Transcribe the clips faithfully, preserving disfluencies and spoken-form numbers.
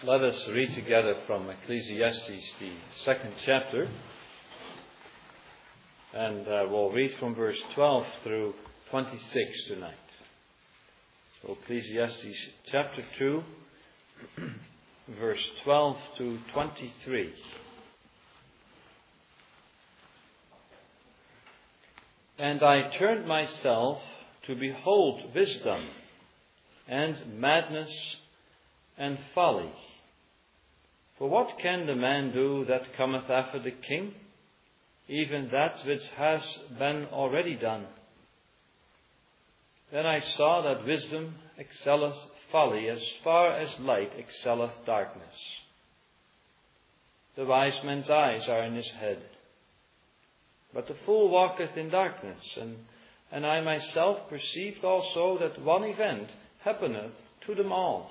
Let us read together from Ecclesiastes, the second chapter. And uh, we'll read from verse twelve through twenty-six tonight. So Ecclesiastes chapter two, verse twelve to twenty-three. And I turned myself to behold wisdom, and madness, and folly. For what can the man do that cometh after the king? Even that which has been already done. Then I saw that wisdom excelleth folly, as far as light excelleth darkness. The wise man's eyes are in his head, but the fool walketh in darkness. And, and I myself perceived also that one event happeneth to them all.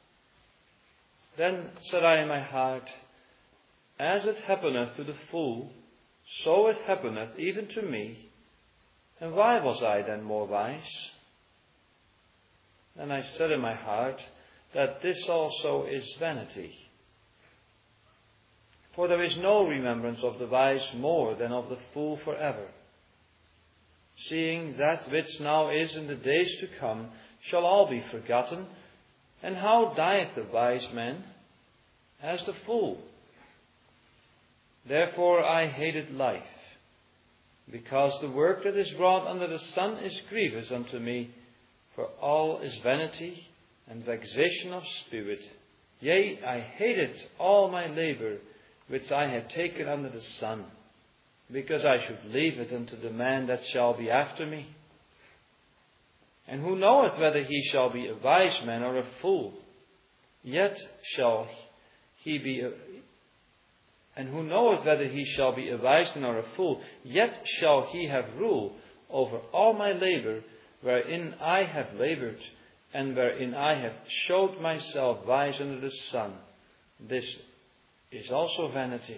Then said I in my heart, as it happeneth to the fool, so it happeneth even to me. And why was I then more wise? Then I said in my heart, that this also is vanity. For there is no remembrance of the wise more than of the fool forever. Seeing that which now is in the days to come shall all be forgotten. And how dieth the wise man? As the fool. Therefore I hated life, because the work that is wrought under the sun is grievous unto me, for all is vanity and vexation of spirit. Yea, I hated all my labour which I had taken under the sun, because I should leave it unto the man that shall be after me. And who knoweth whether he shall be a wise man or a fool? Yet shall he be a, and who knoweth whether he shall be a wise man or a fool? Yet shall he have rule over all my labour, wherein I have laboured, and wherein I have showed myself wise under the sun. This is also vanity.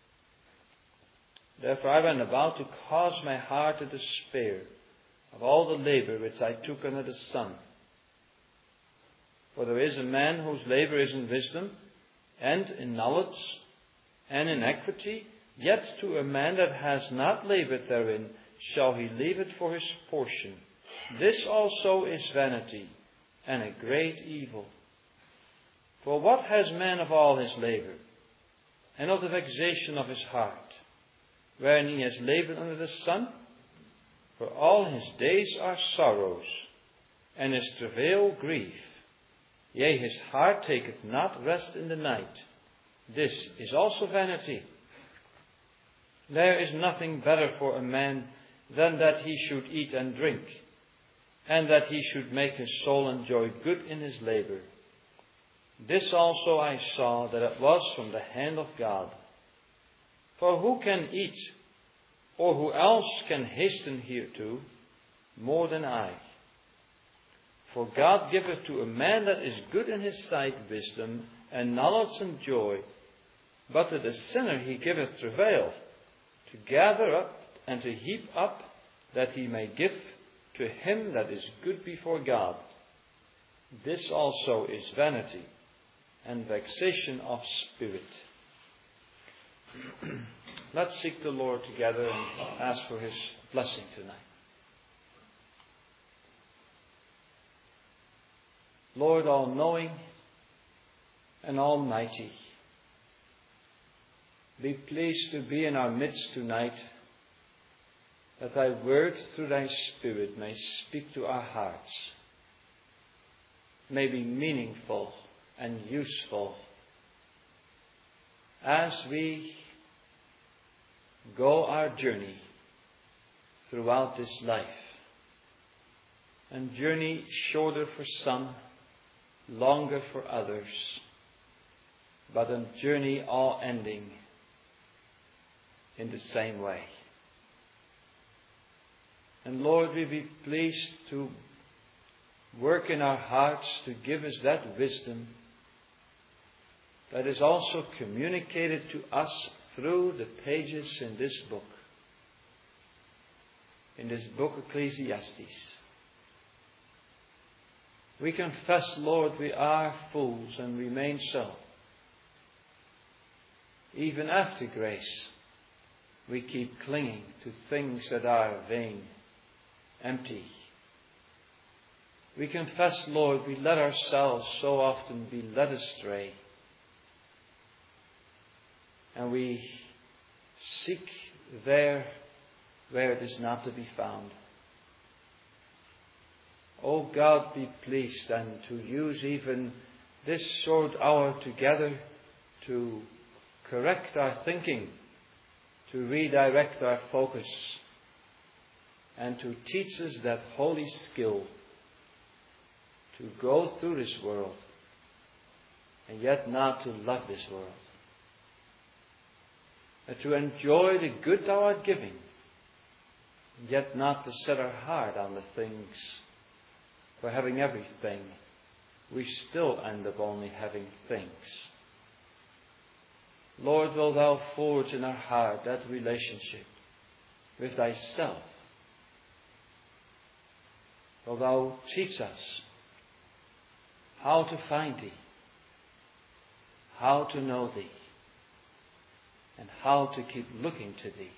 Therefore I went about to cause my heart to despair of all the labour which I took under the sun. For there is a man whose labour is in wisdom, and in knowledge, and in equity, yet to a man that has not laboured therein shall he leave it for his portion. This also is vanity, and a great evil. For what has man of all his labour, and of the vexation of his heart, wherein he has laboured under the sun? For all his days are sorrows, and his travail grief. Yea, his heart taketh not rest in the night. This is also vanity. There is nothing better for a man than that he should eat and drink, and that he should make his soul enjoy good in his labour. This also I saw, that it was from the hand of God. For who can eat, or who else can hasten hereto, more than I? For God giveth to a man that is good in his sight wisdom, and knowledge and joy. But to the sinner he giveth travail, to gather up and to heap up, that he may give to him that is good before God. This also is vanity, and vexation of spirit. Let's seek the Lord together and ask for His blessing tonight. Lord, all-knowing and almighty, be pleased to be in our midst tonight, that Thy word through Thy Spirit may speak to our hearts, may be meaningful and useful as we go our journey throughout this life. And journey shorter for some, longer for others, but a journey all ending in the same way. And Lord, we be pleased to work in our hearts to give us that wisdom that is also communicated to us through the pages in this book, in this book Ecclesiastes. We confess, Lord, we are fools and remain so. even after grace, we keep clinging to things that are vain, empty. We confess, Lord, we let ourselves so often be led astray. And we seek there where it is not to be found. O God, be pleased then to use even this short hour together to correct our thinking, to redirect our focus, and to teach us that holy skill to go through this world and yet not to love this world. And to enjoy the good thou art giving, yet not to set our heart on the things. For having everything, we still end up only having things. Lord, will thou forge in our heart that relationship with thyself. Will thou teach us how to find thee, how to know thee, and how to keep looking to thee.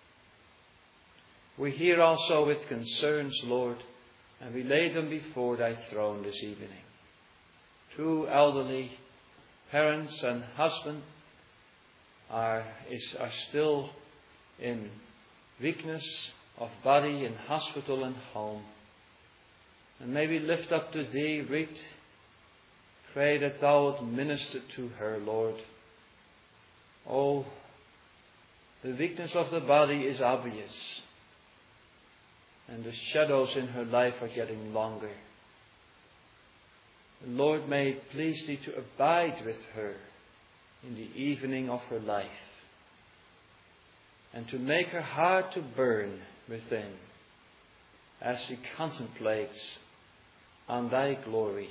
We hear also with concerns, Lord, and we lay them before thy throne this evening. Two elderly parents and husband are, is, are still in weakness of body in hospital and home. And may we lift up to thee, Reed, pray that thou wilt minister to her, Lord. Oh, the weakness of the body is obvious, and the shadows in her life are getting longer. The Lord, may it please thee to abide with her in the evening of her life, and to make her heart to burn within as she contemplates on thy glories.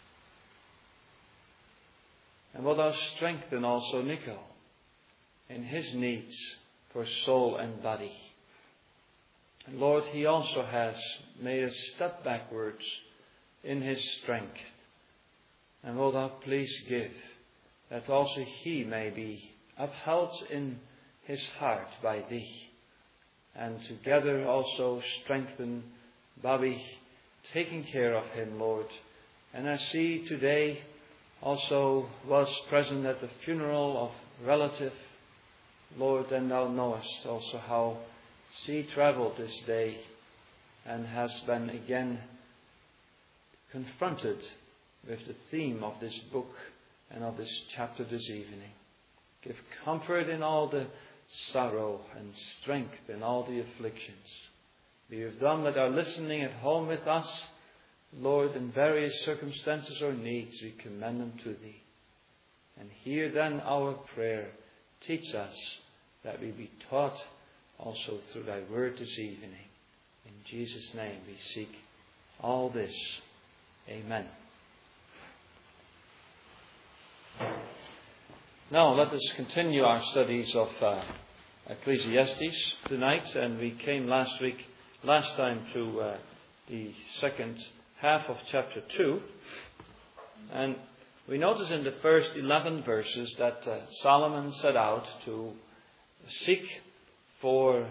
And wilt thou strengthen also Nico in his needs for soul and body. And Lord, he also has made a step backwards in his strength. And wilt thou please give that also he may be upheld in his heart by thee. And together also strengthen Bobby, taking care of him, Lord. And I see today also was present at the funeral of relative, Lord, and thou knowest also how she traveled this day and has been again confronted with the theme of this book and of this chapter this evening. Give comfort in all the sorrow and strength in all the afflictions. Be with them that are listening at home with us, Lord, in various circumstances or needs, we commend them to thee. And hear then our prayer. Teach us that we be taught also through thy word this evening. In Jesus' name we seek all this. Amen. Now let us continue our studies of uh, Ecclesiastes tonight. And we came last week, last time to uh, the second half of chapter two. And we notice in the first eleven verses that uh, Solomon set out to seek for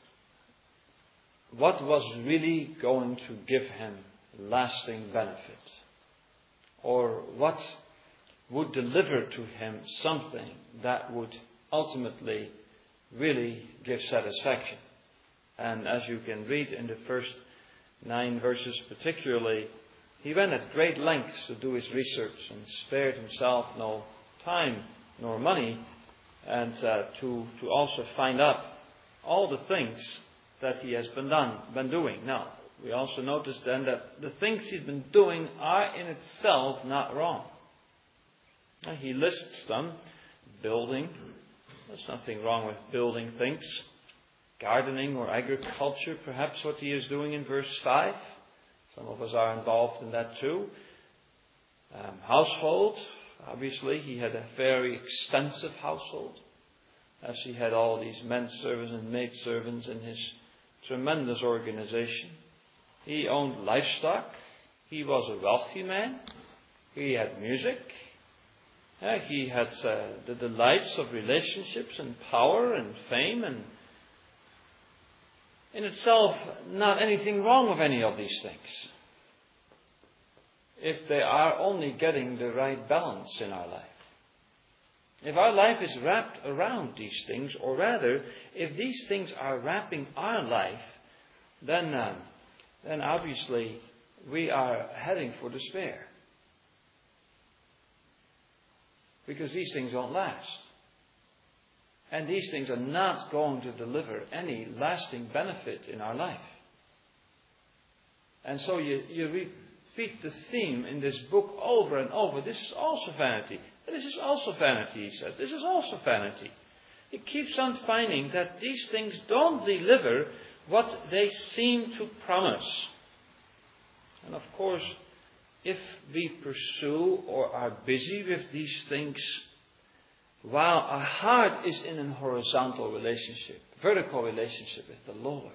what was really going to give him lasting benefit, or what would deliver to him something that would ultimately really give satisfaction. And as you can read in the first nine verses particularly, he went at great lengths to do his research and spared himself no time nor money, and uh, to to also find out all the things that he has been done been doing. Now, we also notice then that the things he's been doing are in itself not wrong. Now, he lists them: building. There's nothing wrong with building things. Gardening or agriculture, perhaps what he is doing in verse five. Some of us are involved in that too. Um, household. Obviously, he had a very extensive household, as he had all these men servants and maid servants in his tremendous organization. He owned livestock. He was a wealthy man. He had music. Uh, he had uh, the delights of relationships and power and fame, and in itself not anything wrong with any of these things, if they are only getting the right balance in our life. If our life is wrapped around these things, or rather, if these things are wrapping our life, then, uh, then obviously we are heading for despair. Because these things don't last. And these things are not going to deliver any lasting benefit in our life. And so you, you repeat the theme in this book over and over. This is also vanity. This is also vanity, he says. This is also vanity. He keeps on finding that these things don't deliver what they seem to promise. And of course, if we pursue or are busy with these things while our heart is in a horizontal relationship, vertical relationship with the Lord,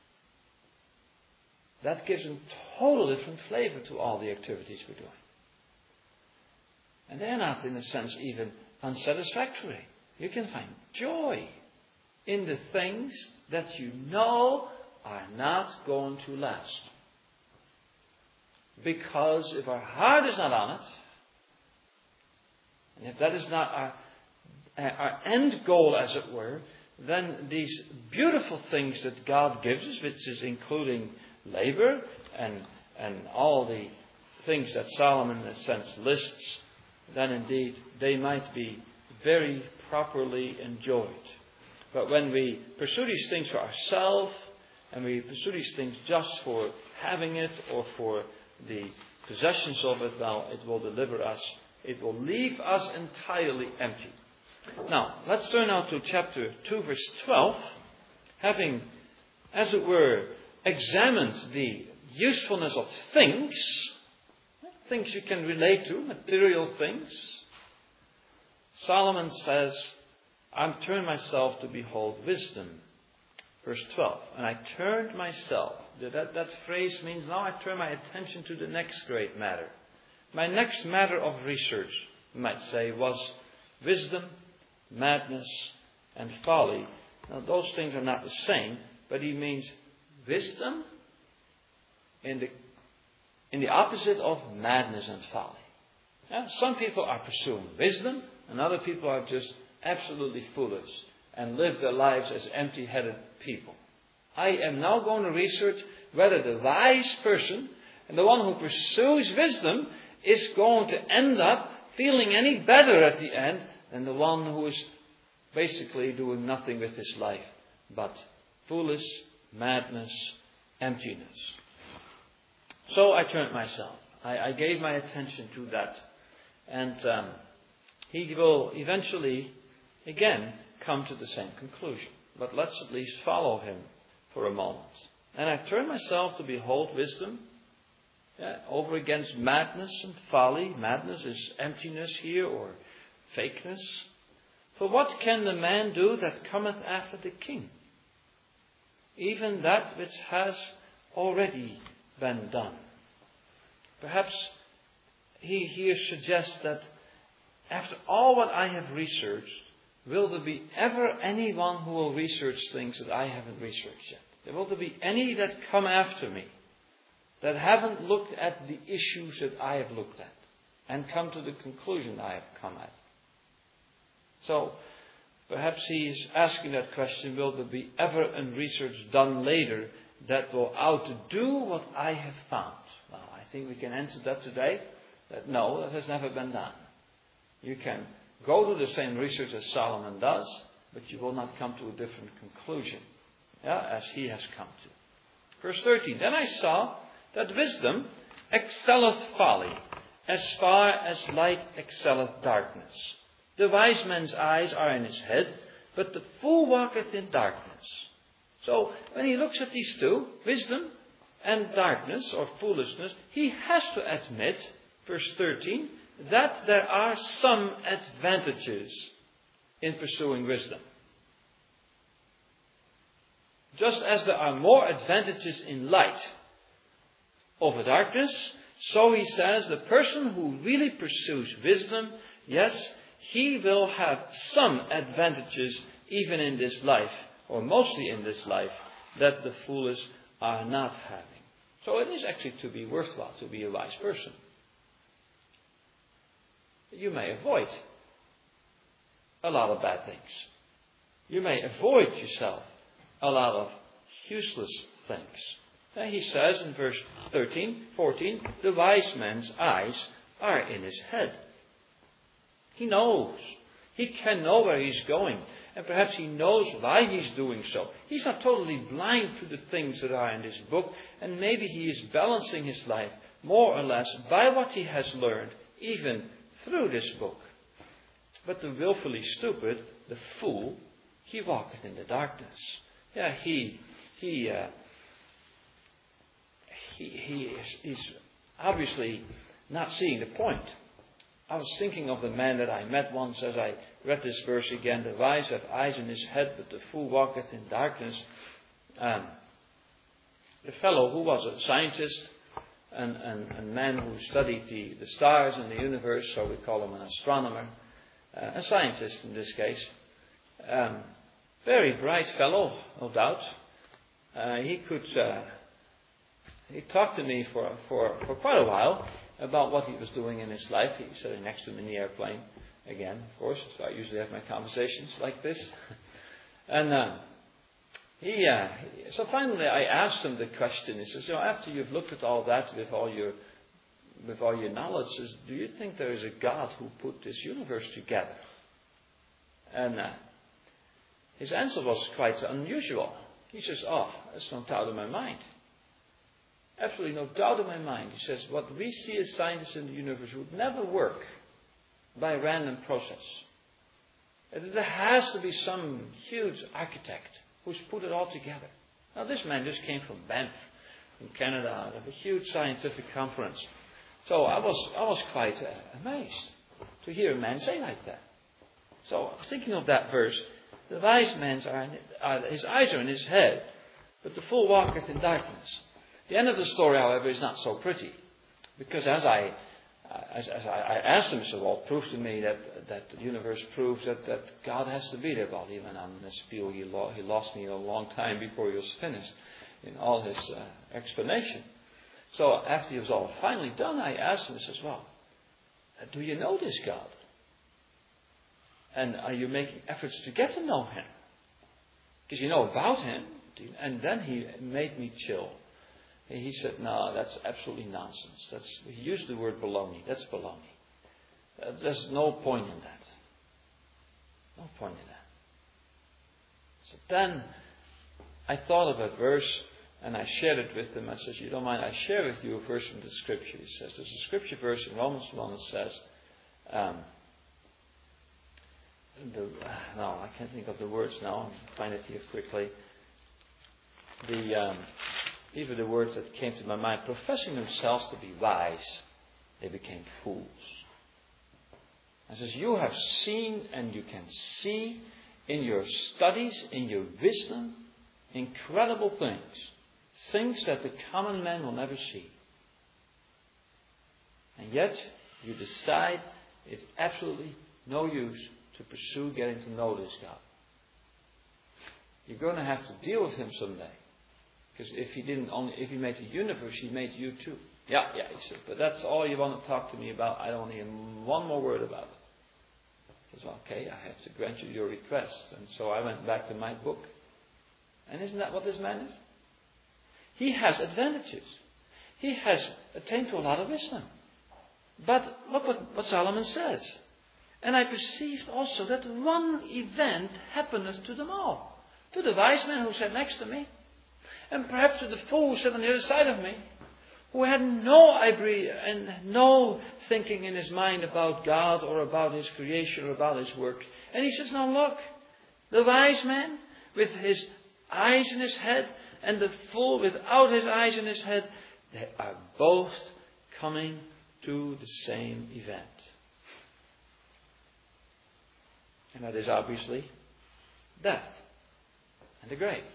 that gives a total different flavor to all the activities we're doing. And they're not, in a sense, even unsatisfactory. You can find joy in the things that you know are not going to last. Because if our heart is not on it, and if that is not our, our end goal, as it were, then these beautiful things that God gives us, which is including labor and, and all the things that Solomon, in a sense, lists, then indeed they might be very properly enjoyed. But when we pursue these things for ourselves, and we pursue these things just for having it or for the possessions of it, well, it will deliver us. It will leave us entirely empty. Now, let's turn now to chapter two, verse twelve. Having, as it were, examined the usefulness of things, things you can relate to, material things, Solomon says, I've turned myself to behold wisdom. Verse twelve. And I turned myself. That, that phrase means now I turn my attention to the next great matter. My next matter of research, you might say, was wisdom, madness, and folly. Now those things are not the same, but he means wisdom in the, in the opposite of madness and folly. Yeah, some people are pursuing wisdom, and other people are just absolutely foolish and live their lives as empty-headed people. I am now going to research whether the wise person and the one who pursues wisdom is going to end up feeling any better at the end than the one who is basically doing nothing with his life but foolish, madness, emptiness. So I turned myself. I, I gave my attention to that. And um, he will eventually, again, come to the same conclusion. But let's at least follow him for a moment. And I turned myself to behold wisdom, yeah, over against madness and folly. Madness is emptiness here, or fakeness. For what can the man do that cometh after the king? Even that which has already been done. Perhaps he here suggests that after all what I have researched, will there be ever anyone who will research things that I haven't researched yet? Will there be any that come after me that haven't looked at the issues that I have looked at and come to the conclusion I have come at? So, perhaps he is asking that question, will there be ever a research done later that will outdo what I have found? Well, I think we can answer that today, that no, that has never been done. You can go to the same research as Solomon does, but you will not come to a different conclusion, yeah, as he has come to. Verse thirteen, then I saw that wisdom excelleth folly, as far as light excelleth darkness. The wise man's eyes are in his head, but the fool walketh in darkness. So, when he looks at these two, wisdom and darkness, or foolishness, he has to admit, verse thirteen, that there are some advantages in pursuing wisdom. Just as there are more advantages in light over darkness, so he says the person who really pursues wisdom, yes, he will have some advantages even in this life, or mostly in this life, that the foolish are not having. So it is actually to be worthwhile to be a wise person. You may avoid a lot of bad things. You may avoid yourself a lot of useless things. And he says in verse thirteen, fourteen, the wise man's eyes are in his head. He knows. He can know where he's going. And perhaps he knows why he's doing so. He's not totally blind to the things that are in this book. And maybe he is balancing his life more or less by what he has learned, even through this book. But the willfully stupid, the fool, he walketh in the darkness. Yeah, he, he, uh, he, he is he's obviously not seeing the point. I was thinking of the man that I met once as I read this verse again. The wise have eyes in his head, but the fool walketh in darkness. Um, the fellow who was a scientist, and a man who studied the, the stars in the universe, so we call him an astronomer, uh, a scientist in this case. Um, very bright fellow, no doubt. Uh, he could, uh, he talked to me for, for, for quite a while about what he was doing in his life. He was sitting next to me in the airplane, again, of course, so I usually have my conversations like this. and uh, he, uh, so finally I asked him the question. He says, you know, after you've looked at all that with all your, with all your knowledge, says, do you think there is a God who put this universe together? And uh, his answer was quite unusual. He says, oh, there's no doubt in my mind. Absolutely no doubt in my mind. He says, what we see as scientists in the universe would never work by random process. There has to be some huge architect who's put it all together. Now this man just came from Banff, from Canada, out of a huge scientific conference. So I was, I was quite uh, amazed to hear a man say like that. So I was thinking of that verse. The wise man's are, in, uh, his eyes are in his head, but the fool walketh in darkness. The end of the story, however, is not so pretty. Because as I as, as I, I asked him, so well, prove to me that, that the universe proves that, that God has to be there. Well, even on this spiel, he, lo- he lost me a long time before he was finished in all his uh, explanation. So after he was all finally done, I asked him, I says, well, do you know this God? And are you making efforts to get to know him? Because you know about him. And then he made me chill. He said, no, that's absolutely nonsense. That's, he used the word baloney. That's baloney. Uh, there's no point in that. No point in that. So then I thought of a verse and I shared it with him. I said, you don't mind, I share with you a verse from the scripture. He says, there's a scripture verse in Romans one that says, um, the, uh, no, I can't think of the words now. I'll find it here quickly. The... Um, Even the words that came to my mind, professing themselves to be wise, they became fools. It says, you have seen and you can see in your studies, in your wisdom, incredible things. Things that the common man will never see. And yet, you decide it's absolutely no use to pursue getting to know this God. You're going to have to deal with him someday. Because if he didn't only, if he made the universe, he made you too. Yeah, yeah, he said, but that's all you want to talk to me about. I don't hear one more word about it. I said, okay, I have to grant you your request. And so I went back to my book. And isn't that what this man is? He has advantages. He has attained to a lot of wisdom. But look what, what Solomon says. And I perceived also that one event happened to them all. To the wise man who sat next to me. And perhaps to the fool who sat on the other side of me, who had no idea and no thinking in his mind about God or about his creation or about his work. And he says, now look, the wise man with his eyes in his head and the fool without his eyes in his head, they are both coming to the same event. And that is obviously death and the grave.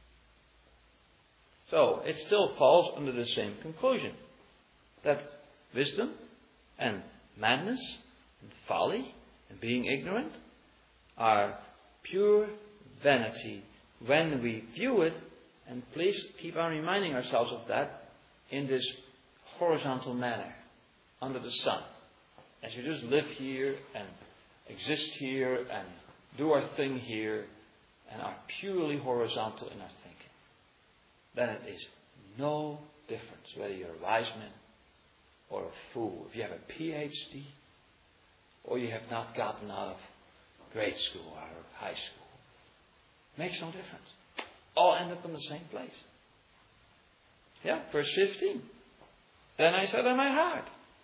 So, it still falls under the same conclusion. That wisdom and madness and folly and being ignorant are pure vanity when we view it, and please keep on reminding ourselves of that, in this horizontal manner, under the sun. As we just live here and exist here and do our thing here and are purely horizontal in our thinking, then it is no difference whether you're a wise man or a fool. If you have a P H D or you have not gotten out of grade school or high school, makes no difference. All end up in the same place. Yeah, verse fifteen. Then I said in my heart,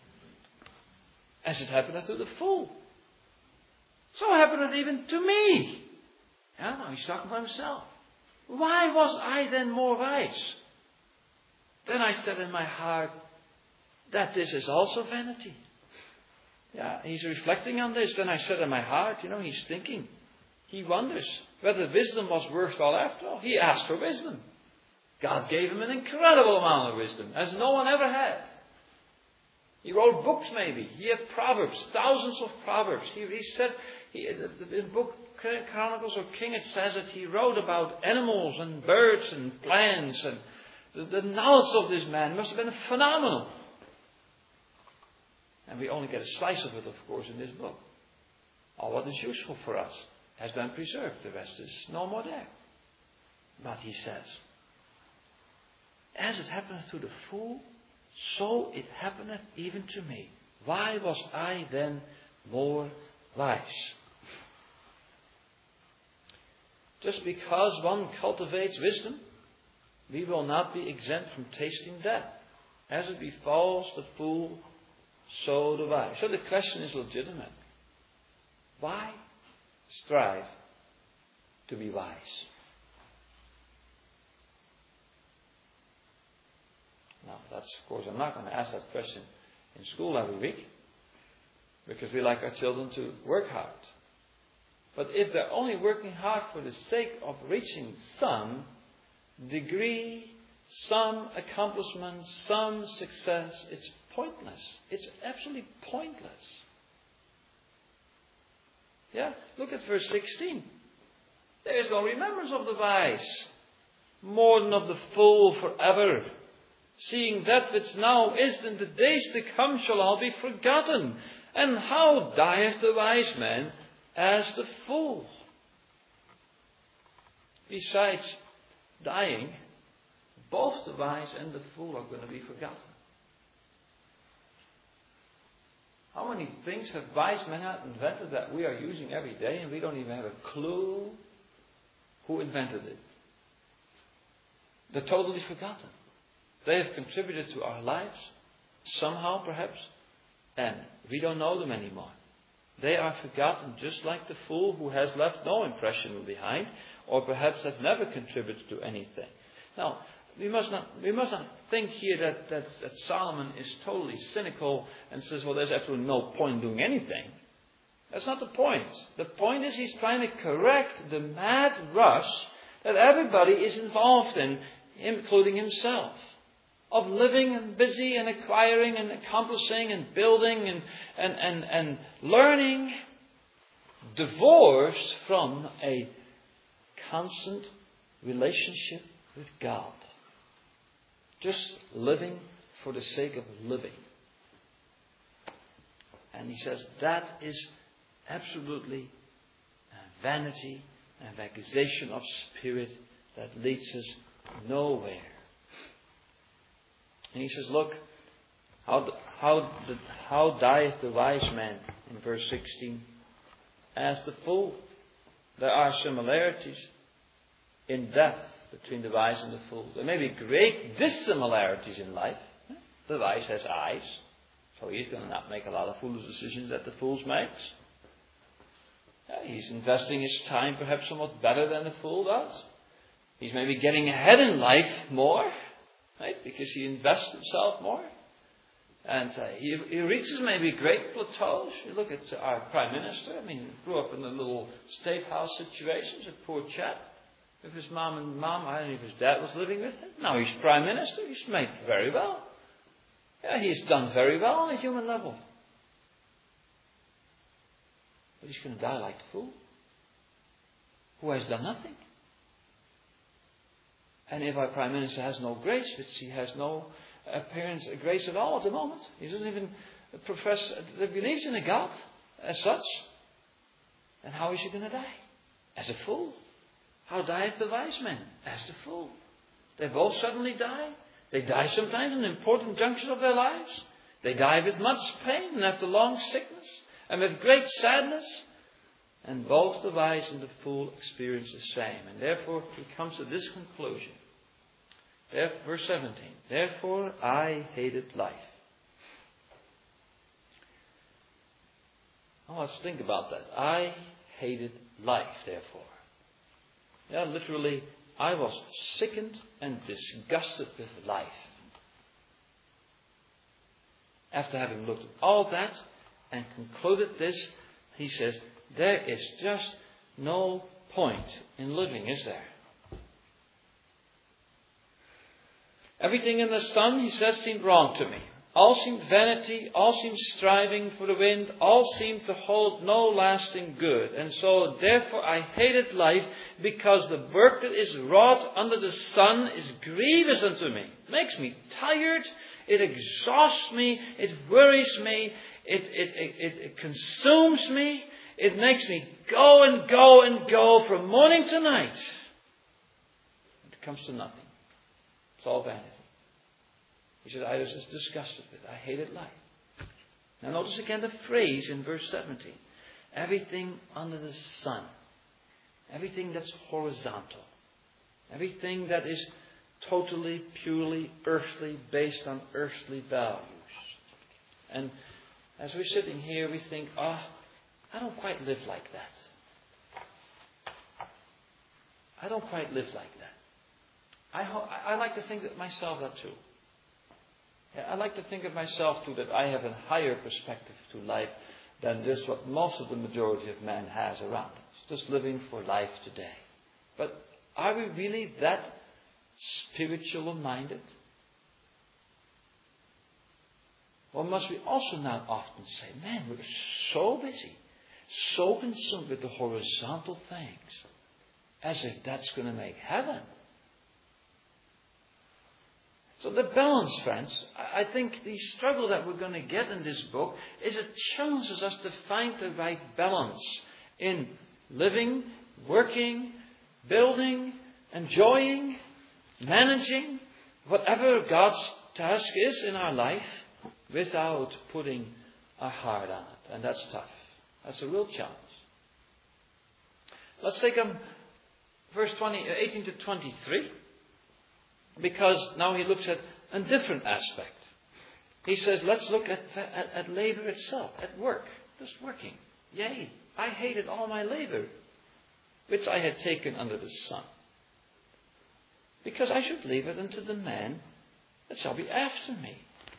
as it happened to the fool, so happened it even to me. Yeah, now he's talking about himself. Why was I then more wise? Then I said in my heart that this is also vanity. Yeah, he's reflecting on this. Then I said in my heart, you know, he's thinking. He wonders whether wisdom was worthwhile after all. He asked for wisdom. God gave him an incredible amount of wisdom, as no one ever had. He wrote books maybe. He had proverbs, thousands of proverbs. He, he said, he, the, the book Chronicles of King, it says that he wrote about animals and birds and plants. And the, the knowledge of this man must have been phenomenal. And we only get a slice of it, of course, in this book. All what is useful for us has been preserved. The rest is no more there. But he says, as it happened to the fool, so it happeneth even to me. Why was I then more wise? Just because one cultivates wisdom, we will not be exempt from tasting death. As it befalls the fool, so the wise. So the question is legitimate. Why strive to be wise? Now, that's, of course, I'm not going to ask that question in school every week, because we like our children to work hard. But if they're only working hard for the sake of reaching some degree, some accomplishment, some success, it's pointless. It's absolutely pointless. Yeah, look at verse sixteen. There is no remembrance of the wise, more than of the fool forever. Seeing that which now is, in the days to come shall all be forgotten. And how dieth the wise man as the fool? Besides dying, both the wise and the fool are going to be forgotten. How many things have wise men invented that we are using every day and we don't even have a clue who invented it? They're totally forgotten. They have contributed to our lives, somehow perhaps, and we don't know them anymore. They are forgotten, just like the fool who has left no impression behind, or perhaps have never contributed to anything. Now, we must not we must not think here that, that, that Solomon is totally cynical and says, well, there's absolutely no point in doing anything. That's not the point. The point is he's trying to correct the mad rush that everybody is involved in, including himself. Of living and busy and acquiring and accomplishing and building and, and, and, and learning, divorced from a constant relationship with God. Just living for the sake of living. And he says that is absolutely vanity and vexation of spirit that leads us nowhere. And he says, look, how how how dieth the wise man in verse sixteen? As the fool. There are similarities in death between the wise and the fool. There may be great dissimilarities in life. The wise has eyes, so he's going to not make a lot of foolish decisions that the fool makes. He's investing his time perhaps somewhat better than the fool does. He's maybe getting ahead in life more. Right? Because he invests himself more. And uh, he, he reaches maybe great plateaus. You look at our Prime Minister. I mean, he grew up in a little state house situation. He's a poor chap. With his mom and mom, I don't know if his dad was living with him. Now he's Prime Minister. He's made very well. Yeah, he's done very well on a human level. But he's going to die like a fool, who has done nothing. And if our Prime Minister has no grace, which he has no appearance of grace at all at the moment, he doesn't even profess that he believes in a God as such, then how is he going to die? As a fool. How dieth the wise man? As the fool. They both suddenly die. They die sometimes in important junctures of their lives. They die with much pain and after long sickness and with great sadness. And both the wise and the fool experience the same. And therefore he comes to this conclusion. There, verse seventeen. Therefore I hated life. Now let's think about that. I hated life, therefore. Yeah, literally, I was sickened and disgusted with life. After having looked at all that and concluded this, he says, there is just no point in living, is there? Everything in the sun, he says, seemed wrong to me. All seemed vanity, all seemed striving for the wind, all seemed to hold no lasting good. And so, therefore, I hated life, because the work that is wrought under the sun is grievous unto me. It makes me tired, it exhausts me, it worries me, it, it, it, it consumes me, it makes me go and go and go from morning to night. It comes to nothing. It's all vanity. He said, I was just disgusted with it. I hated life. Now notice again the phrase in verse seventeen. Everything under the sun. Everything that's horizontal. Everything that is totally, purely earthly, based on earthly values. And as we're sitting here, we think, oh, I don't quite live like that. I don't quite live like that. I, ho- I like to think that myself that too. I like to think of myself too that I have a higher perspective to life than this what most of the majority of man has around us. Just living for life today. But are we really that spiritual minded? Or must we also not often say, man, we're so busy, so consumed with the horizontal things, as if that's going to make heaven. So the balance, friends, I think the struggle that we're going to get in this book is it challenges us to find the right balance in living, working, building, enjoying, managing, whatever God's task is in our life, without putting our heart on it. And that's tough. That's a real challenge. Let's take um, verse twenty, eighteen to twenty-three. Because now he looks at a different aspect. He says, let's look at, at, at labor itself, at work, just working. Yea, I hated all my labor, which I had taken under the sun, because I should leave it unto the man that shall be after me.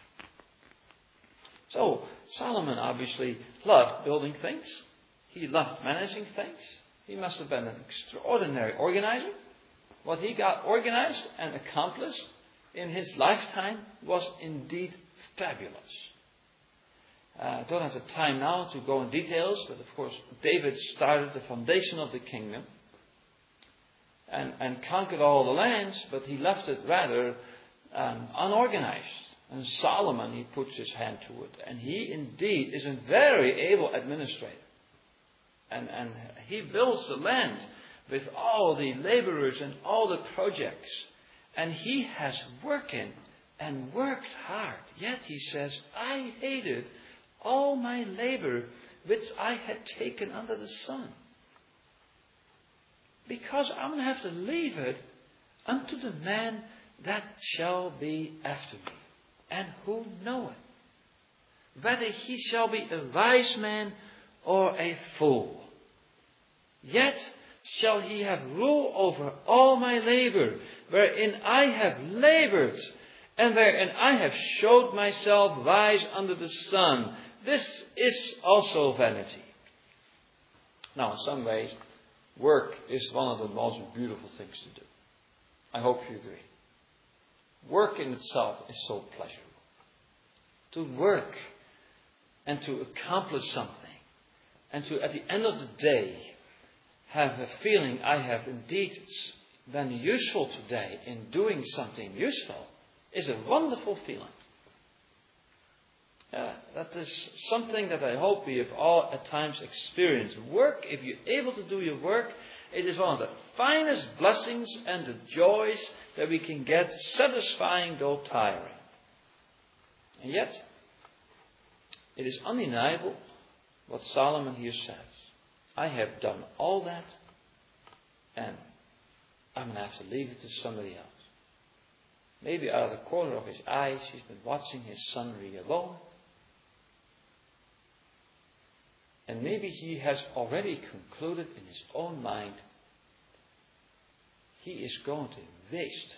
So, Solomon obviously loved building things. He loved managing things. He must have been an extraordinary organizer. What he got organized and accomplished in his lifetime was indeed fabulous. I uh, don't have the time now to go in details, but of course David started the foundation of the kingdom and, and conquered all the lands, but he left it rather um, unorganized. And Solomon, he puts his hand to it. And he indeed is a very able administrator. And, and he builds the land with all the laborers and all the projects. And he has working and worked hard. Yet he says, I hated all my labor which I had taken under the sun. Because I'm going to have to leave it unto the man that shall be after me. And who knoweth whether he shall be a wise man or a fool. Yet shall he have rule over all my labor, wherein I have labored, and wherein I have showed myself wise under the sun. This is also vanity. Now, in some ways, work is one of the most beautiful things to do. I hope you agree. Work in itself is so pleasurable. To work and to accomplish something and to, at the end of the day, have a feeling I have indeed been useful today in doing something useful, is a wonderful feeling. Uh, that is something that I hope we have all at times experienced. Work, if you're able to do your work, it is one of the finest blessings and the joys that we can get, satisfying though tiring. And yet, it is undeniable what Solomon here says. I have done all that, and I'm going to have to leave it to somebody else. Maybe out of the corner of his eyes, he's been watching his son Rehoboam. And maybe he has already concluded in his own mind, he is going to waste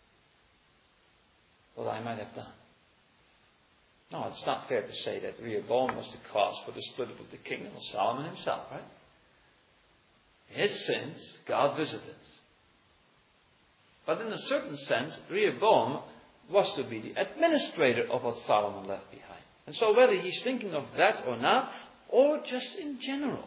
what I might have done. No, it's not fair to say that Rehoboam was the cause for the split up of the kingdom of Solomon himself, right? His sins, God visited. But in a certain sense, Rehoboam was to be the administrator of what Solomon left behind. And so whether he's thinking of that or not, or just in general,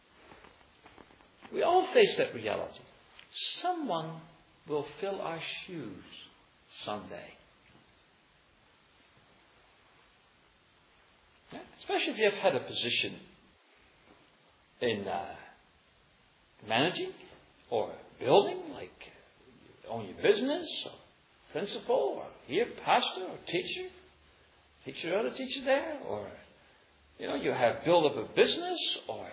we all face that reality. Someone will fill our shoes someday. Yeah? Especially if you have had a position in uh, managing or building, like you own your business, or principal, or here, pastor, or teacher, teacher or the teacher there, or you know, you have built up a business, or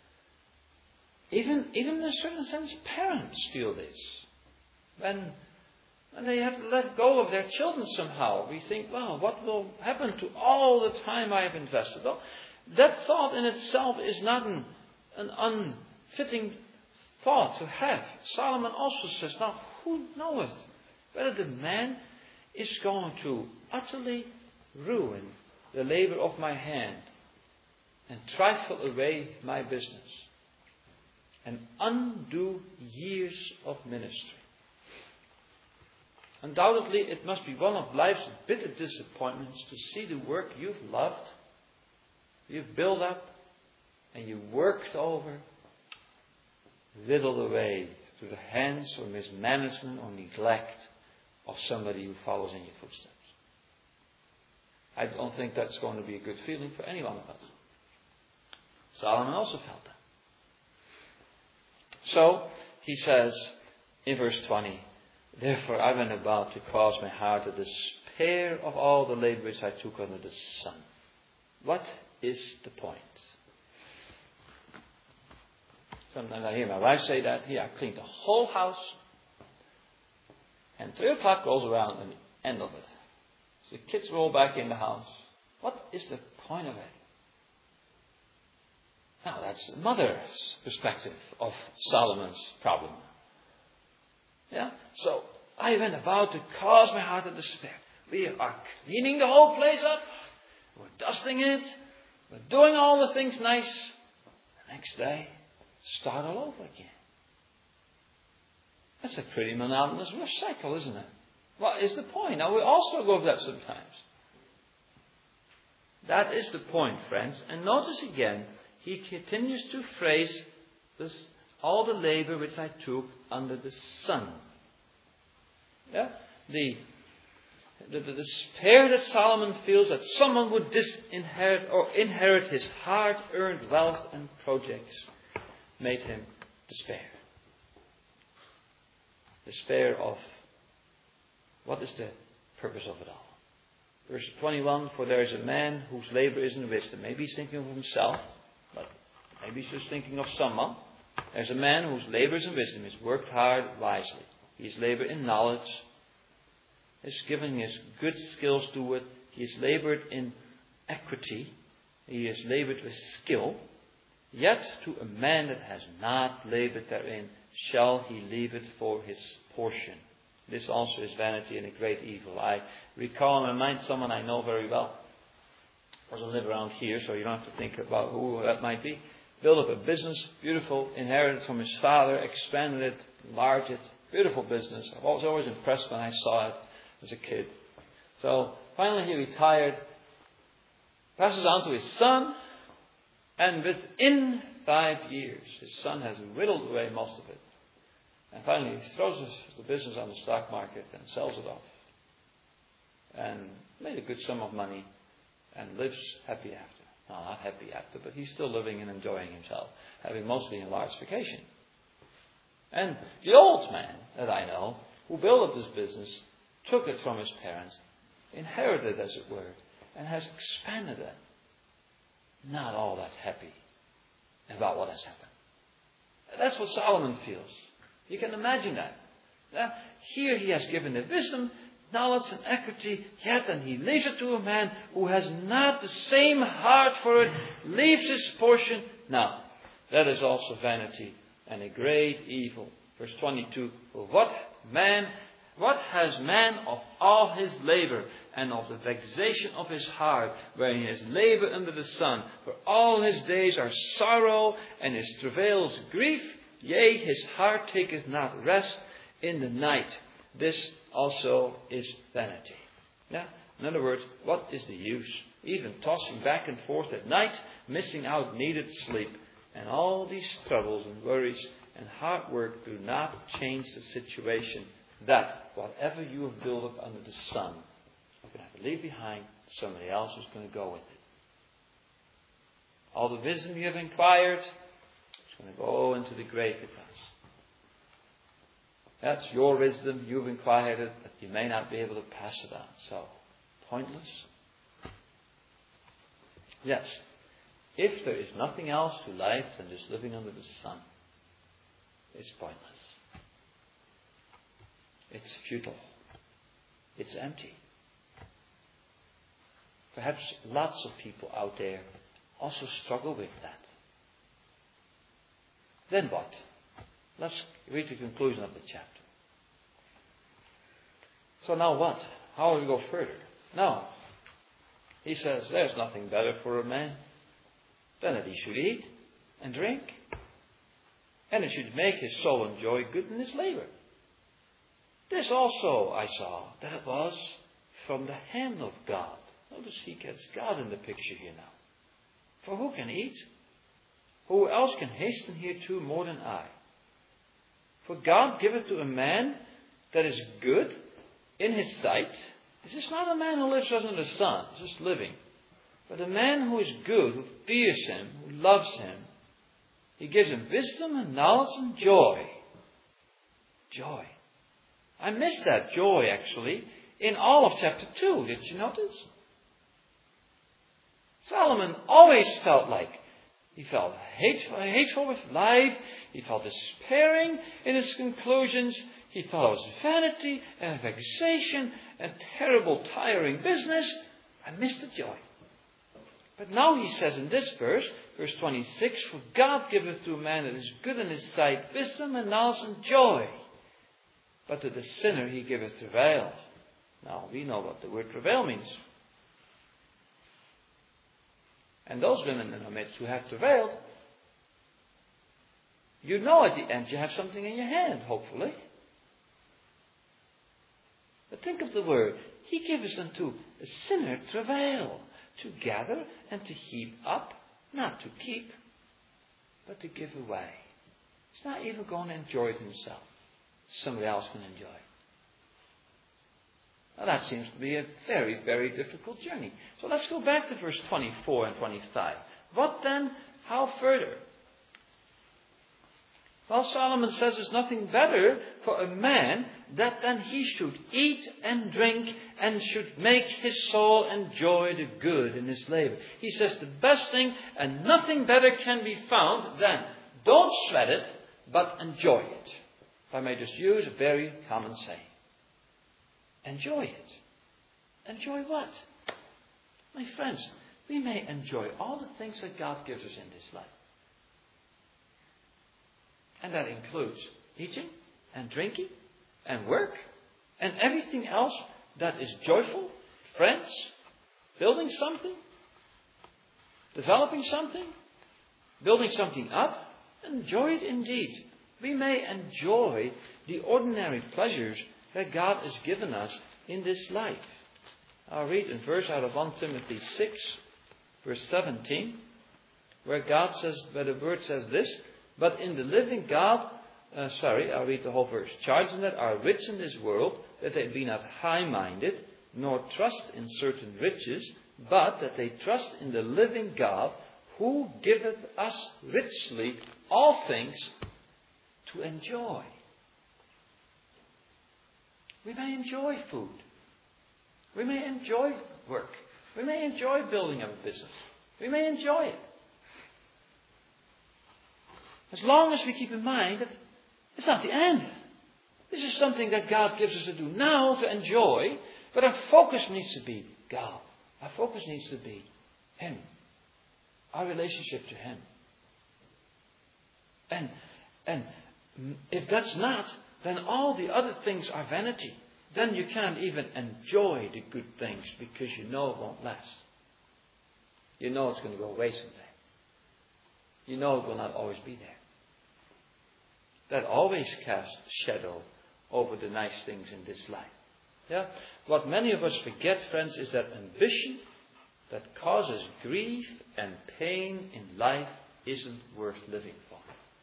even even in a certain sense, parents feel this. When when they have to let go of their children somehow, we think, wow, what will happen to all the time I have invested? Well, that thought in itself is not an, an unfitting thought to have. Solomon also says, now, who knoweth whether the man is going to utterly ruin the labor of my hand and trifle away my business and undo years of ministry. Undoubtedly, it must be one of life's bitter disappointments to see the work you've loved, you've built up, and you worked over, whittled away through the hands or mismanagement or neglect of somebody who follows in your footsteps. I don't think that's going to be a good feeling for any one of us. Solomon also felt that. So, he says in verse twenty, therefore I went about to cause my heart to despair of all the labor which I took under the sun. What is the point? Sometimes I hear my wife say that. Here, I cleaned the whole house. And three o'clock rolls around and the end of it. So the kids roll back in the house. What is the point of it? Now, that's the mother's perspective of Solomon's problem. Yeah? So, I went about to cause my heart to despair. We are cleaning the whole place up. We're dusting it. We're doing all the things nice. The next day, start all over again. That's a pretty monotonous cycle, isn't it? What is the point? Now, we all struggle with that sometimes. That is the point, friends. And notice again, he continues to phrase this, all the labor which I took under the sun. Yeah? The, the, the despair that Solomon feels that someone would disinherit or inherit his hard-earned wealth and projects made him despair. Despair of what is the purpose of it all. Verse twenty-one, for there is a man whose labor is in wisdom. Maybe he's thinking of himself, but maybe he's just thinking of someone. There's a man whose labor is in wisdom. He's worked hard wisely. He's labored in knowledge. He's given his good skills to it. He's labored in equity. He has labored with skill. Yet to a man that has not labored therein, shall he leave it for his portion. This also is vanity and a great evil. I recall in my mind someone I know very well. Doesn't live around here, so you don't have to think about who that might be. Built up a business, beautiful, inherited from his father, expanded it, enlarged it, beautiful business. I was always impressed when I saw it as a kid. So finally he retired, passes on to his son, And within five years, his son has whittled away most of it. And finally, he throws the business on the stock market and sells it off. And made a good sum of money and lives happy after. No, not happy after, but he's still living and enjoying himself, having mostly enlarged vacation. And the old man that I know, who built up this business, took it from his parents, inherited it as it were, and has expanded it. Not all that happy about what has happened. That's what Solomon feels. You can imagine that. Now, here he has given the wisdom, knowledge and equity, yet and he leaves it to a man who has not the same heart for it, leaves his portion. Now, that is also vanity and a great evil. Verse twenty-two, for what man, what has man of all his labor and of the vexation of his heart, wherein he has labor under the sun? For all his days are sorrow, and his travails grief. Yea, his heart taketh not rest in the night. This also is vanity. Yeah? In other words, what is the use? Even tossing back and forth at night, missing out needed sleep. And all these troubles and worries and hard work do not change the situation that whatever you have built up under the sun, you're going to have to leave behind. Somebody else is going to go with it. All the wisdom you have inquired, it's going to go into the grave with us. That's your wisdom. You've inquired it, but you may not be able to pass it on. So, pointless. Yes. If there is nothing else to life than just living under the sun, it's pointless. It's futile. It's empty. Perhaps lots of people out there also struggle with that. Then what? Let's read the conclusion of the chapter. So now what? How will we go further? Now, he says there's nothing better for a man than that he should eat and drink, and it should make his soul enjoy good in his labor. This also I saw that it was from the hand of God. Notice he gets God in the picture here now. For who can eat? Who else can hasten hereto more than I? For God giveth to a man that is good in his sight. This is not a man who lives under the sun, just living. But a man who is good, who fears him, who loves him. He gives him wisdom and knowledge and joy. Joy. I missed that joy, actually, in all of chapter two. Did you notice? Solomon always felt like he felt hateful, hateful with life. He felt despairing in his conclusions. He thought it was vanity and vexation and terrible, tiring business. I missed the joy. But now he says in this verse, verse twenty-six, for God giveth to a man that is good in his sight wisdom and knowledge and joy. But to the sinner he giveth travail. Now we know what the word travail means. And those women in our midst who have travailed, you know at the end you have something in your hand, hopefully. But think of the word. He gives unto a sinner travail, to gather and to heap up, not to keep, but to give away. He's not even going to enjoy it himself. Somebody else can enjoy it. Now that seems to be a very, very difficult journey. So let's go back to verse twenty-four and twenty-five. What then? How further? Well, Solomon says there's nothing better for a man that than he should eat and drink and should make his soul enjoy the good in his labor. He says the best thing and nothing better can be found than don't sweat it, but enjoy it. If I may just use a very common saying. Enjoy it. Enjoy what? My friends, we may enjoy all the things that God gives us in this life. And that includes eating and drinking and work and everything else that is joyful, friends, building something, developing something, building something up. Enjoy it indeed. We may enjoy the ordinary pleasures that God has given us in this life. I'll read a verse out of First Timothy six, verse seventeen. where God says, where the word says this, but in the living God, uh, sorry, I'll read the whole verse. Charges that are rich in this world, that they be not high-minded, nor trust in certain riches, but that they trust in the living God, who giveth us richly all things to enjoy. We may enjoy food. We may enjoy work. We may enjoy building a business. We may enjoy it. As long as we keep in mind that it's not the end. This is something that God gives us to do now to enjoy, but our focus needs to be God. Our focus needs to be Him. Our relationship to Him. And, and if that's not, then all the other things are vanity. Then you can't even enjoy the good things because you know it won't last. You know it's going to go away someday. You know it will not always be there. That always casts shadow over the nice things in this life. Yeah? What many of us forget, friends, is that ambition that causes grief and pain in life isn't worth living for.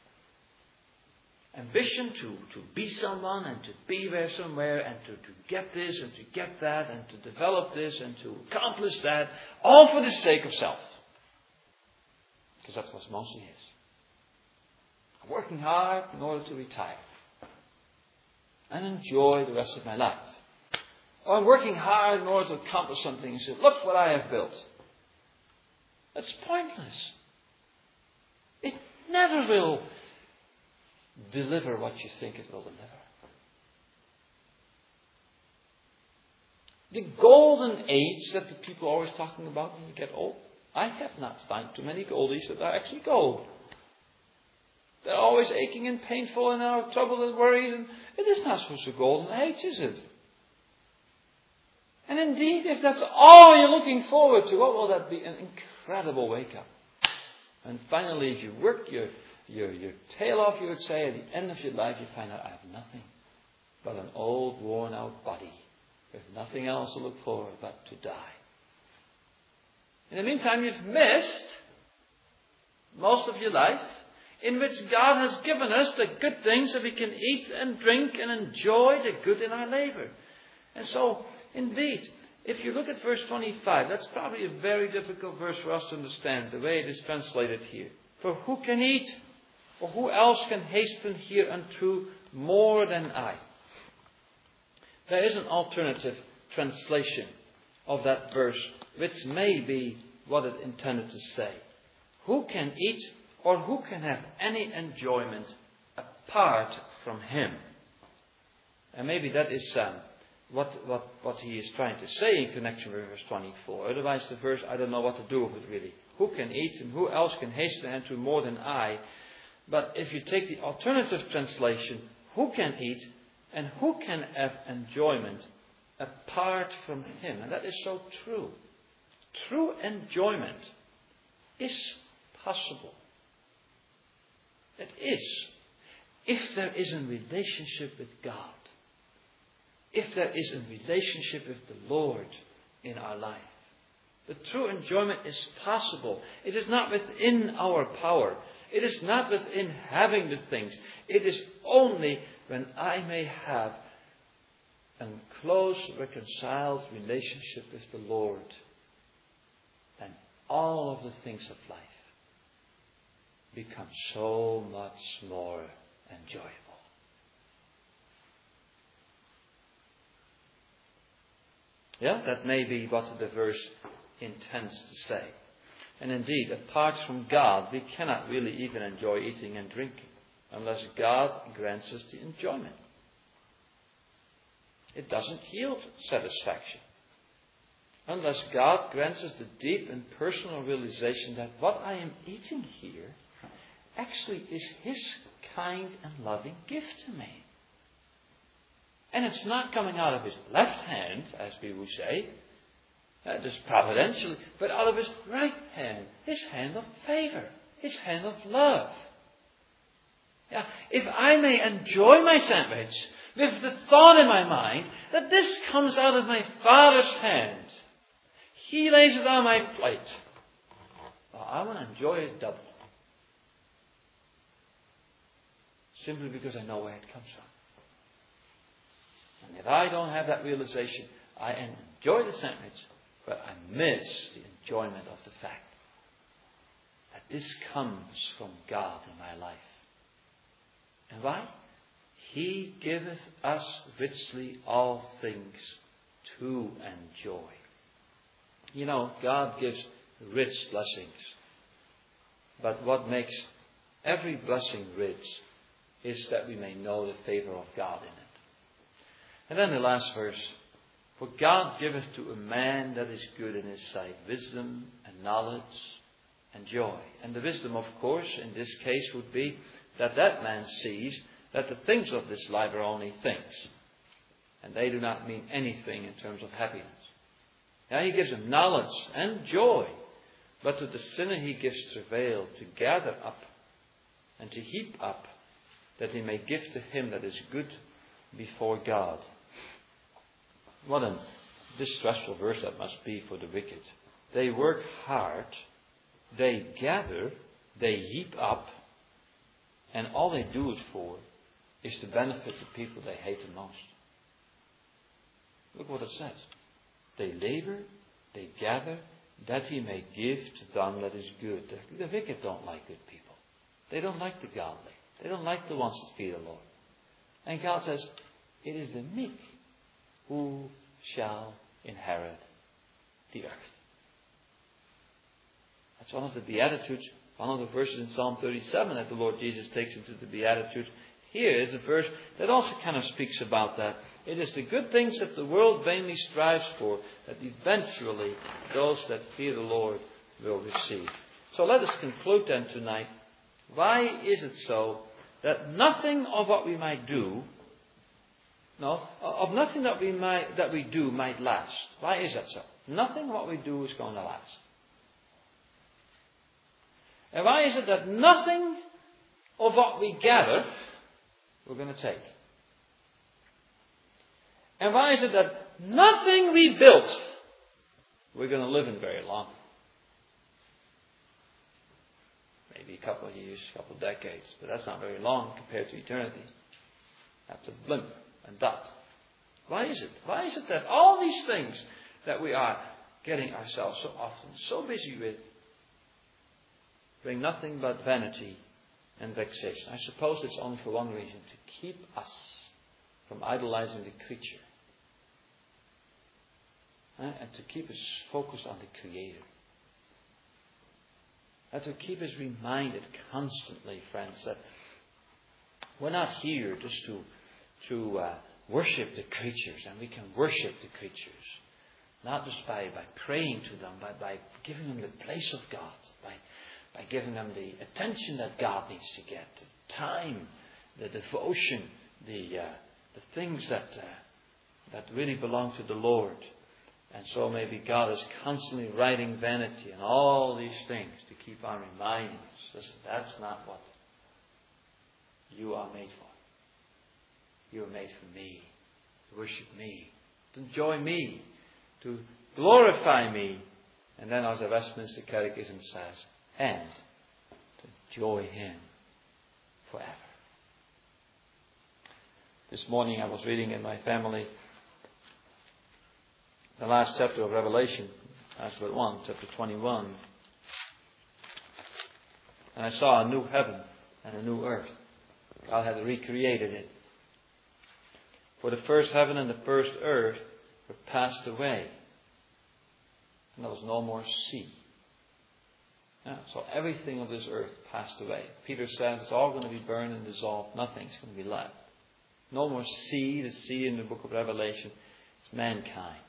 Ambition to, to be someone and to be there somewhere and to, to get this and to get that and to develop this and to accomplish that, all for the sake of self. Because that's what it mostly is. I'm working hard in order to retire and enjoy the rest of my life. Or I'm working hard in order to accomplish something and say, look what I have built. That's pointless. It never will deliver what you think it will deliver. The golden age that the people are always talking about when you get old, I have not found too many goldies that are actually gold. They're always aching and painful and are troubled and worried. And it is not such a golden age, is it? And indeed, if that's all you're looking forward to, what will that be? An incredible wake-up. And finally, if you work your, your, your tail off, you would say, at the end of your life, you find out, I have nothing but an old, worn-out body with nothing else to look forward but to die. In the meantime, you've missed most of your life in which God has given us the good things that we can eat and drink and enjoy the good in our labor. And so, indeed, if you look at verse twenty-five, that's probably a very difficult verse for us to understand, the way it is translated here. For who can eat, or who else can hasten hereunto more than I? There is an alternative translation of that verse, which may be what it intended to say. Who can eat, or who can have any enjoyment apart from Him? And maybe that is um, what, what, what he is trying to say in connection with verse twenty-four. Otherwise the verse, I don't know what to do with it really. Who can eat and who else can hasten unto more than I? But if you take the alternative translation, who can eat and who can have enjoyment apart from Him? And that is so true. True enjoyment is possible. It is. If there is a relationship with God. If there is a relationship with the Lord in our life. The true enjoyment is possible. It is not within our power. It is not within having the things. It is only when I may have a close, reconciled relationship with the Lord. Then all of the things of life become so much more enjoyable. Yeah, that may be what the verse intends to say. And indeed, apart from God, we cannot really even enjoy eating and drinking unless God grants us the enjoyment. It doesn't yield satisfaction unless God grants us the deep and personal realization that what I am eating here actually is His kind and loving gift to me. And it's not coming out of His left hand, as we would say, uh, just providentially, but out of His right hand, His hand of favor, His hand of love. Yeah, if I may enjoy my sandwich with the thought in my mind that this comes out of my Father's hand, He lays it on my plate. I want to enjoy it double. Simply because I know where it comes from. And if I don't have that realization, I enjoy the sandwich, but I miss the enjoyment of the fact that this comes from God in my life. And why? He giveth us richly all things to enjoy. You know, God gives rich blessings. But what makes every blessing rich is that we may know the favor of God in it. And then the last verse. For God giveth to a man that is good in his sight wisdom and knowledge and joy. And the wisdom, of course, in this case would be that that man sees that the things of this life are only things. And they do not mean anything in terms of happiness. Now he gives him knowledge and joy. But to the sinner he gives travail to gather up and to heap up, that he may give to him that is good before God. What a distressful verse that must be for the wicked. They work hard, they gather, they heap up, and all they do it for is to benefit the people they hate the most. Look what it says. They labor, they gather, that he may give to them that is good. The, the wicked don't like good people. They don't like the godly. They don't like the ones that fear the Lord. And God says, it is the meek who shall inherit the earth. That's one of the Beatitudes, one of the verses in Psalm thirty-seven that the Lord Jesus takes into the Beatitudes. Here is a verse that also kind of speaks about that. It is the good things that the world vainly strives for that eventually those that fear the Lord will receive. So let us conclude then tonight. Why is it so that nothing of what we might do, no, of nothing that we might that we do might last? Why is that so? Nothing what we do is going to last. And why is it that nothing of what we gather we're going to take? And why is it that nothing we built we're going to live in very long? Maybe a couple of years, a couple of decades, but that's not very long compared to eternity. That's a blimp, a dot. Why is it? Why is it that all these things that we are getting ourselves so often so busy with bring nothing but vanity and vexation? I suppose it's only for one reason, to keep us from idolizing the creature. Uh, and to keep us focused on the Creator. And to keep us reminded constantly, friends, that we're not here just to, to uh, worship the creatures, and we can worship the creatures. Not just by, by praying to them, but by giving them the place of God, by by giving them the attention that God needs to get, the time, the devotion, the uh, the things that uh, that really belong to the Lord. And so maybe God is constantly writing vanity and all these things to keep on reminding us. Listen, that's not what you are made for. You are made for me, to worship me, to enjoy me, to glorify me. And then as the Westminster Catechism says, and to enjoy Him forever. This morning I was reading in my family the last chapter of Revelation, that's but one, chapter twenty-one. And I saw a new heaven and a new earth. God had recreated it. For the first heaven and the first earth were passed away. And there was no more sea. Yeah, so everything of this earth passed away. Peter says it's all going to be burned and dissolved. Nothing's going to be left. No more sea. The sea in the book of Revelation is mankind.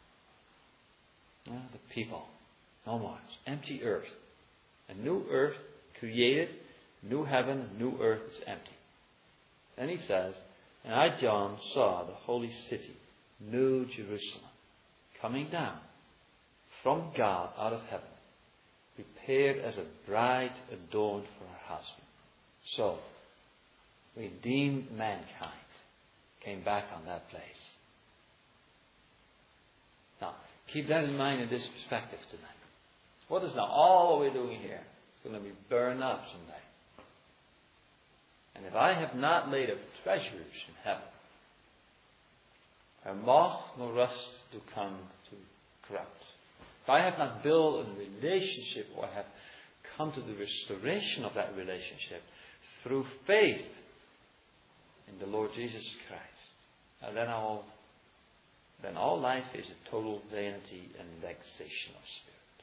Yeah, the people. No more. It's empty earth. A new earth created. New heaven, new earth is empty. Then he says, and I, John, saw the holy city, New Jerusalem, coming down from God out of heaven, prepared as a bride adorned for her husband. So, redeemed mankind came back on that place. Now, keep that in mind in this perspective tonight. What is now all we're doing here? It's going to be burned up someday. And if I have not laid up treasures in heaven, where moth nor rust do come to corrupt. If I have not built a relationship, or have come to the restoration of that relationship through faith in the Lord Jesus Christ, then all, then all life is a total vanity and vexation of spirit.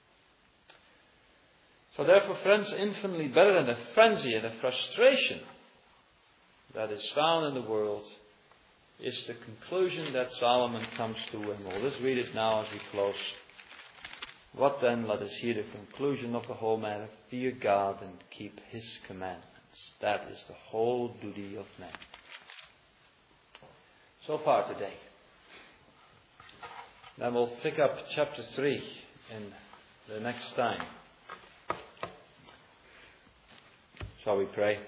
So therefore, friends, infinitely better than the frenzy and the frustration that is found in the world is the conclusion that Solomon comes to. And we'll just read it now as we close. What then? Let us hear the conclusion of the whole matter. Fear God and keep His commandments. That is the whole duty of man. So far today. Then we'll pick up chapter three in the next time. Shall we pray?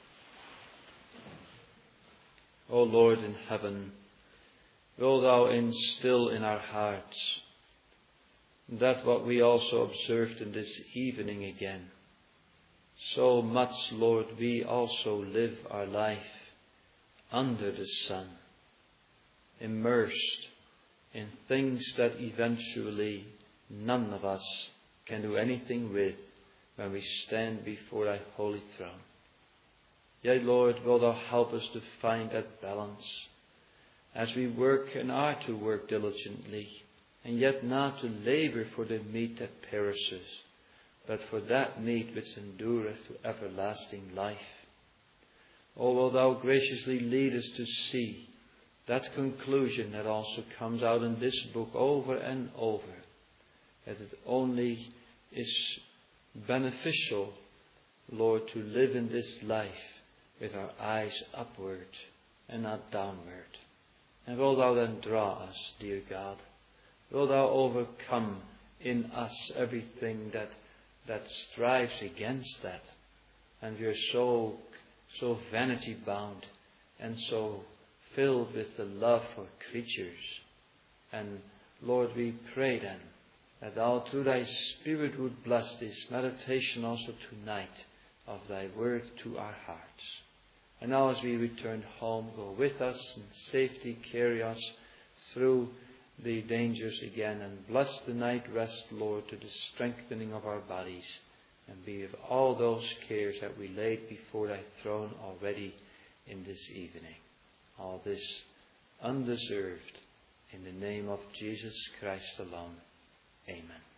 O Lord in heaven, will Thou instill in our hearts that what we also observed in this evening again. So much, Lord, we also live our life under the sun, immersed in things that eventually none of us can do anything with when we stand before Thy holy throne. Yea, Lord, will Thou help us to find that balance as we work and are to work diligently, and yet not to labour for the meat that perishes, but for that meat which endureth to everlasting life. O, will Thou graciously lead us to see that conclusion that also comes out in this book over and over, that it only is beneficial, Lord, to live in this life with our eyes upward and not downward. And will Thou then draw us, dear God? Will Thou overcome in us everything that that strives against that? And we are so, so vanity bound and so filled with the love for creatures. And Lord, we pray then that Thou through Thy Spirit would bless this meditation also tonight of Thy word to our hearts. And now as we return home, go with us in safety, carry us through the dangers again, and bless the night rest, Lord, to the strengthening of our bodies, and be of all those cares that we laid before Thy throne already in this evening. All this undeserved, in the name of Jesus Christ alone. Amen.